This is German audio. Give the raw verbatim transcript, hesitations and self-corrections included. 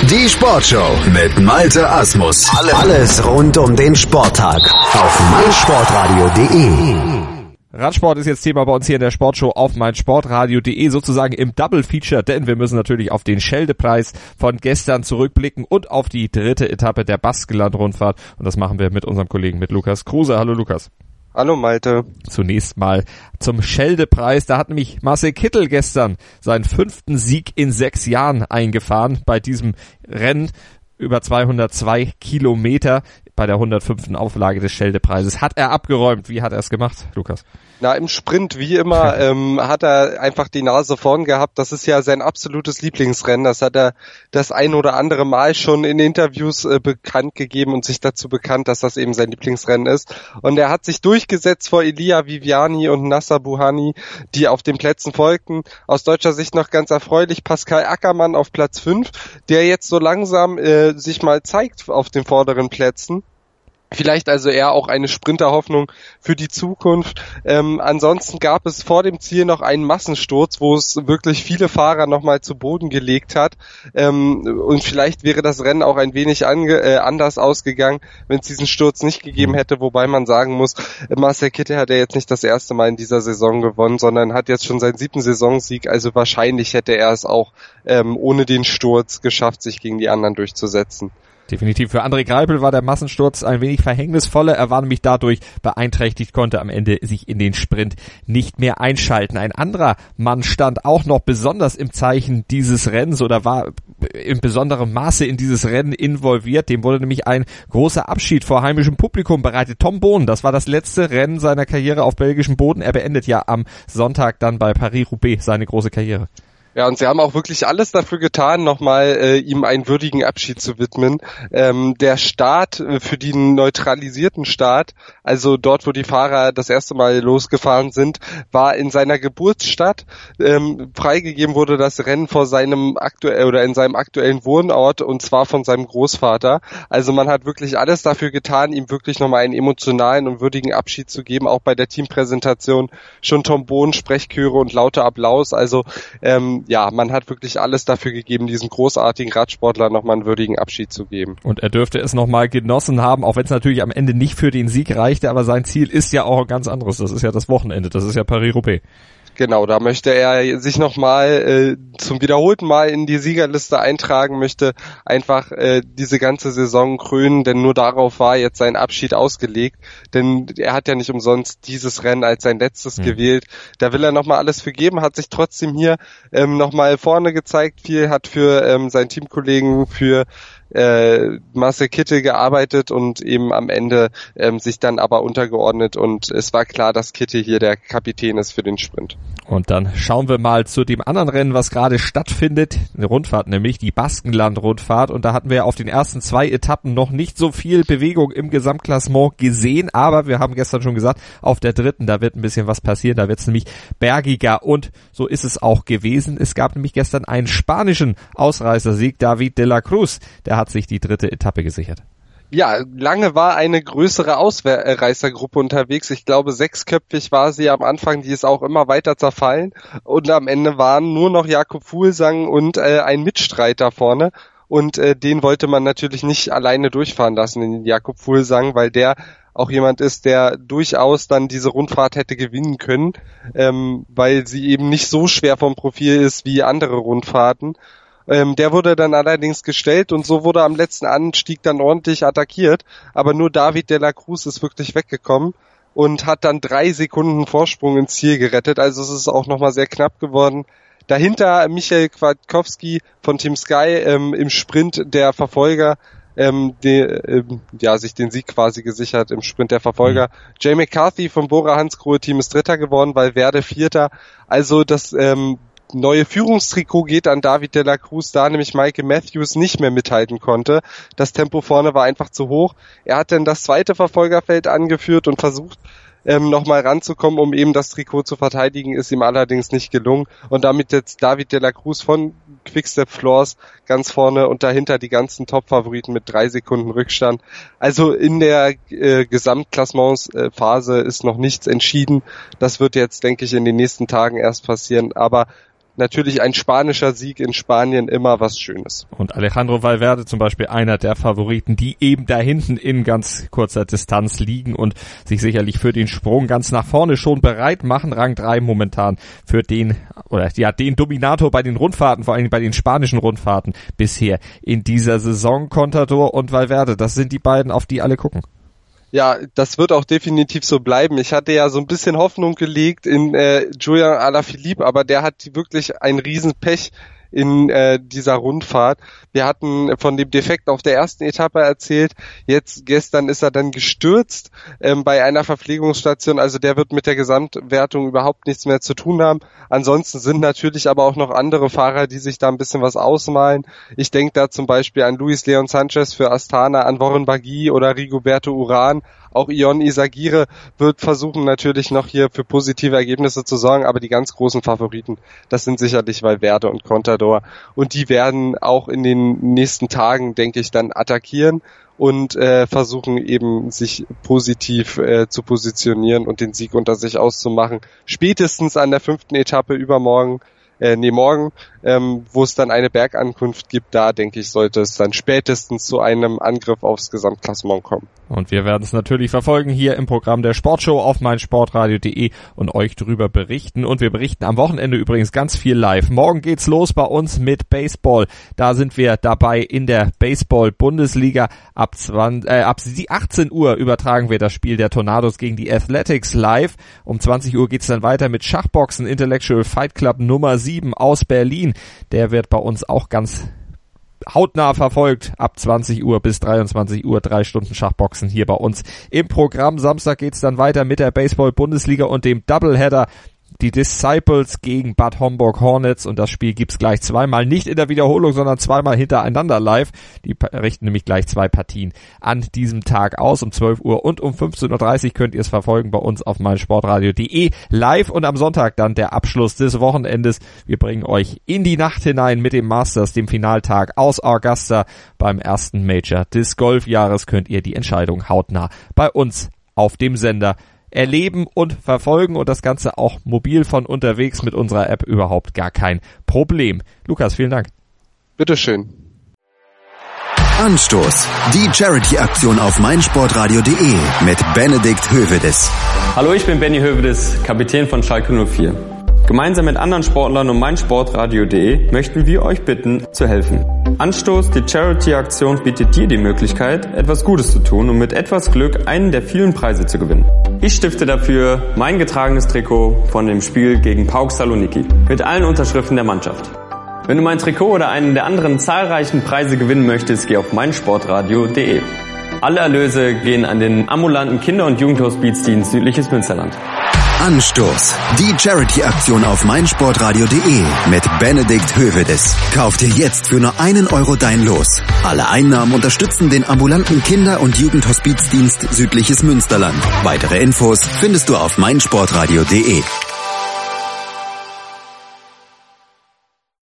Die Sportshow mit Malte Asmus. Alles rund um den Sporttag auf meinsportradio punkt de. Radsport ist jetzt Thema bei uns hier in der Sportshow auf meinsportradio punkt de, sozusagen im Double Feature, denn wir müssen natürlich auf den Scheldepreis von gestern zurückblicken und auf die dritte Etappe der Baskenland-Rundfahrt. Und das machen wir mit unserem Kollegen, mit Lukas Kruse. Hallo Lukas. Hallo Malte. Zunächst mal zum Scheldepreis. Da hat nämlich Marcel Kittel gestern seinen fünften Sieg in sechs Jahren eingefahren bei diesem Rennen über zweihundertzwei Kilometer. Bei der hundertfünften Auflage des Scheldepreises hat er abgeräumt. Wie hat er es gemacht, Lukas? Na, im Sprint, wie immer, ähm, hat er einfach die Nase vorn gehabt. Das ist ja sein absolutes Lieblingsrennen. Das hat er das ein oder andere Mal schon in Interviews äh, bekannt gegeben und sich dazu bekannt, dass das eben sein Lieblingsrennen ist. Und er hat sich durchgesetzt vor Elia Viviani und Nacer Bouhanni, die auf den Plätzen folgten. Aus deutscher Sicht noch ganz erfreulich Pascal Ackermann auf Platz fünf, der jetzt so langsam äh, sich mal zeigt auf den vorderen Plätzen. Vielleicht also eher auch eine Sprinterhoffnung für die Zukunft. Ähm, ansonsten gab es vor dem Ziel noch einen Massensturz, wo es wirklich viele Fahrer nochmal zu Boden gelegt hat. Ähm, und vielleicht wäre das Rennen auch ein wenig ange- äh, anders ausgegangen, wenn es diesen Sturz nicht gegeben hätte. Wobei man sagen muss, Marcel Kittel hat ja jetzt nicht das erste Mal in dieser Saison gewonnen, sondern hat jetzt schon seinen siebten Saisonsieg. Also wahrscheinlich hätte er es auch ähm, ohne den Sturz geschafft, sich gegen die anderen durchzusetzen. Definitiv. Für André Greipel war der Massensturz ein wenig verhängnisvoller. Er war nämlich dadurch beeinträchtigt, konnte am Ende sich in den Sprint nicht mehr einschalten. Ein anderer Mann stand auch noch besonders im Zeichen dieses Rennens oder war in besonderem Maße in dieses Rennen involviert. Dem wurde nämlich ein großer Abschied vor heimischem Publikum bereitet. Tom Boon, das war das letzte Rennen seiner Karriere auf belgischem Boden. Er beendet ja am Sonntag dann bei Paris-Roubaix seine große Karriere. Ja, und sie haben auch wirklich alles dafür getan, nochmal äh, ihm einen würdigen Abschied zu widmen. Ähm, der Start, äh, für den neutralisierten Start, also dort, wo die Fahrer das erste Mal losgefahren sind, war in seiner Geburtsstadt. Ähm, freigegeben wurde das Rennen vor seinem aktuell oder in seinem aktuellen Wohnort, und zwar von seinem Großvater. Also man hat wirklich alles dafür getan, ihm wirklich nochmal einen emotionalen und würdigen Abschied zu geben. Auch bei der Teampräsentation schon Tom Boon, Sprechchöre und lauter Applaus. Also ähm, ja, man hat wirklich alles dafür gegeben, diesem großartigen Radsportler nochmal einen würdigen Abschied zu geben. Und er dürfte es nochmal genossen haben, auch wenn es natürlich am Ende nicht für den Sieg reichte, aber sein Ziel ist ja auch ein ganz anderes. Das ist ja das Wochenende, das ist ja Paris-Roubaix. Genau, da möchte er sich nochmal äh, zum wiederholten Mal in die Siegerliste eintragen, möchte einfach äh, diese ganze Saison krönen, denn nur darauf war jetzt sein Abschied ausgelegt, denn er hat ja nicht umsonst dieses Rennen als sein letztes mhm. gewählt. Da will er nochmal alles für geben, hat sich trotzdem hier ähm, nochmal vorne gezeigt, viel hat für ähm, seinen Teamkollegen, für äh, Marcel Kittel gearbeitet und eben am Ende ähm, sich dann aber untergeordnet, und es war klar, dass Kittel hier der Kapitän ist für den Sprint. Und dann schauen wir mal zu dem anderen Rennen, was gerade stattfindet, eine Rundfahrt nämlich, die Baskenland-Rundfahrt, und da hatten wir auf den ersten zwei Etappen noch nicht so viel Bewegung im Gesamtklassement gesehen, aber wir haben gestern schon gesagt, auf der dritten, da wird ein bisschen was passieren, da wird es nämlich bergiger, und so ist es auch gewesen. Es gab nämlich gestern einen spanischen Ausreißersieg, David de la Cruz, der hat sich die dritte Etappe gesichert. Ja, lange war eine größere Ausreißergruppe unterwegs. Ich glaube, sechsköpfig war sie am Anfang, die ist auch immer weiter zerfallen. Und am Ende waren nur noch Jakob Fuglsang und äh, ein Mitstreiter vorne. Und äh, den wollte man natürlich nicht alleine durchfahren lassen, den Jakob Fuglsang, weil der auch jemand ist, der durchaus dann diese Rundfahrt hätte gewinnen können, ähm, weil sie eben nicht so schwer vom Profil ist wie andere Rundfahrten. Ähm, der wurde dann allerdings gestellt, und so wurde am letzten Anstieg dann ordentlich attackiert, aber nur David de la Cruz ist wirklich weggekommen und hat dann drei Sekunden Vorsprung ins Ziel gerettet, also es ist auch nochmal sehr knapp geworden. Dahinter Michael Kwiatkowski von Team Sky ähm, im Sprint der Verfolger, ähm, die, ähm, ja, sich den Sieg quasi gesichert im Sprint der Verfolger. Mhm. Jay McCarthy vom Bora Hansgrohe Team ist Dritter geworden, weil Werde Vierter, also das ähm, neue Führungstrikot geht an David de la Cruz, da nämlich Michael Matthews nicht mehr mithalten konnte. Das Tempo vorne war einfach zu hoch. Er hat dann das zweite Verfolgerfeld angeführt und versucht, ähm, nochmal ranzukommen, um eben das Trikot zu verteidigen, ist ihm allerdings nicht gelungen. Und damit jetzt David de la Cruz von Quickstep Floors ganz vorne und dahinter die ganzen Top-Favoriten mit drei Sekunden Rückstand. Also in der äh, Gesamtklassementsphase ist noch nichts entschieden. Das wird jetzt, denke ich, in den nächsten Tagen erst passieren. Aber natürlich ein spanischer Sieg in Spanien immer was Schönes. Und Alejandro Valverde zum Beispiel einer der Favoriten, die eben da hinten in ganz kurzer Distanz liegen und sich sicherlich für den Sprung ganz nach vorne schon bereit machen. Rang drei momentan für den, oder ja, den Dominator bei den Rundfahrten, vor allem bei den spanischen Rundfahrten bisher in dieser Saison. Contador und Valverde, das sind die beiden, auf die alle gucken. Ja, das wird auch definitiv so bleiben. Ich hatte ja so ein bisschen Hoffnung gelegt in äh, Julian Alaphilippe, aber der hat wirklich ein Riesenpech in äh, dieser Rundfahrt. Wir hatten von dem Defekt auf der ersten Etappe erzählt. Jetzt gestern ist er dann gestürzt ähm, bei einer Verpflegungsstation. Also der wird mit der Gesamtwertung überhaupt nichts mehr zu tun haben. Ansonsten sind natürlich aber auch noch andere Fahrer, die sich da ein bisschen was ausmalen. Ich denke da zum Beispiel an Luis Leon Sanchez für Astana, an Warren Barguil oder Rigoberto Urán. Auch Ion Izagirre wird versuchen natürlich noch hier für positive Ergebnisse zu sorgen, aber die ganz großen Favoriten, das sind sicherlich Valverde und Contador. Und die werden auch in den nächsten Tagen, denke ich, dann attackieren und äh, versuchen eben sich positiv äh, zu positionieren und den Sieg unter sich auszumachen. Spätestens an der fünften Etappe übermorgen, äh, nee, morgen, ähm, wo es dann eine Bergankunft gibt, da denke ich, sollte es dann spätestens zu einem Angriff aufs Gesamtklassement kommen. Und wir werden es natürlich verfolgen hier im Programm der Sportshow auf meinsportradio punkt de und euch darüber berichten. Und wir berichten am Wochenende übrigens ganz viel live. Morgen geht's los bei uns mit Baseball. Da sind wir dabei in der Baseball-Bundesliga. Ab, zwanzig, äh, ab achtzehn Uhr übertragen wir das Spiel der Tornados gegen die Athletics live. Um zwanzig Uhr geht's dann weiter mit Schachboxen, Intellectual Fight Club Nummer sieben aus Berlin. Der wird bei uns auch ganz hautnah verfolgt. Ab zwanzig Uhr bis dreiundzwanzig Uhr drei Stunden Schachboxen hier bei uns im Programm. Samstag geht's dann weiter mit der Baseball-Bundesliga und dem Doubleheader. Die Disciples gegen Bad Homburg Hornets, und das Spiel gibt's gleich zweimal, nicht in der Wiederholung, sondern zweimal hintereinander live. Die richten nämlich gleich zwei Partien an diesem Tag aus, um zwölf Uhr und um fünfzehn Uhr dreißig könnt ihr es verfolgen bei uns auf meinsportradio punkt de live, und am Sonntag dann der Abschluss des Wochenendes. Wir bringen euch in die Nacht hinein mit dem Masters, dem Finaltag aus Augusta. Beim ersten Major des Golfjahres könnt ihr die Entscheidung hautnah bei uns auf dem Sender erleben und verfolgen, und das Ganze auch mobil von unterwegs mit unserer App, überhaupt gar kein Problem. Lukas, vielen Dank. Bitteschön. Anstoß. Die Charity-Aktion auf meinsportradio punkt de mit Benedikt Hövedes. Hallo, ich bin Benny Hövedes, Kapitän von Schalke null vier. Gemeinsam mit anderen Sportlern und meinsportradio punkt de möchten wir euch bitten, zu helfen. Anstoß, die Charity-Aktion bietet dir die Möglichkeit, etwas Gutes zu tun und mit etwas Glück einen der vielen Preise zu gewinnen. Ich stifte dafür mein getragenes Trikot von dem Spiel gegen PAOK Saloniki mit allen Unterschriften der Mannschaft. Wenn du mein Trikot oder einen der anderen zahlreichen Preise gewinnen möchtest, geh auf meinsportradio punkt de. Alle Erlöse gehen an den ambulanten Kinder- und Jugendhospizdienst Südliches Münsterland. Anstoß. Die Charity-Aktion auf meinsportradio punkt de mit Benedikt Hövedes. Kauf dir jetzt für nur einen Euro dein Los. Alle Einnahmen unterstützen den ambulanten Kinder- und Jugendhospizdienst Südliches Münsterland. Weitere Infos findest du auf meinsportradio punkt de.